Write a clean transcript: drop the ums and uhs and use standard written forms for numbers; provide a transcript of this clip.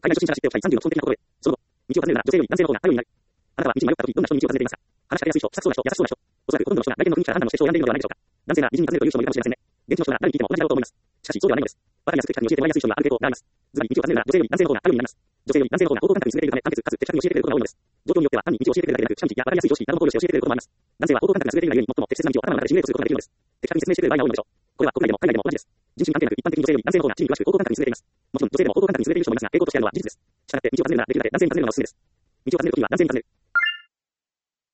海外初心者ら知っておきたい36本的なことへ。その後、道を尋ねるなら女性より男性の方が頼りになる。あなたは道に迷った時、どんな人に道を尋ねていますか？話しかけやすい人、親しそうな人、優しそうな人。おそらくほとんどの人が外見の雰囲気から判断のして人を選んでいるのではないでしょうか。男性が美人に尋ねるという人もいるかもしれませんね。現地の人なら誰に聞いても同じだろうと思います。しかし、そうではないのです。わかりやすく的確に教えてもらいやすい人にはある程度があります。ずばり道を尋ねるなら女性より男性の方が頼りになります。女性より男性の方が方向感覚に優れているため、簡潔かつ的確に教えてくれることが多いのです。状況によっては単に道を教えてくれるだけでなく、近道やわかりやすい常識なども考慮して教えてくれることもあります。男性は方向感覚が優れているがゆえに最も適切な道を頭の中でシミュレートすることができるのです。的確に説明してくれる場合が多いのでしょう。これは国内でも海外でも同じです。人種に関係なく一般的に女性より男性の方が地に詳しく方向感覚に優れています。もちろん女性でも方向感覚に優れている人もいますが、傾向としてあるのは事実です。したがって道を尋ねるならできるだけ男性に尋ねるのがおすすめです。道を尋ねるときは男性に尋ねる。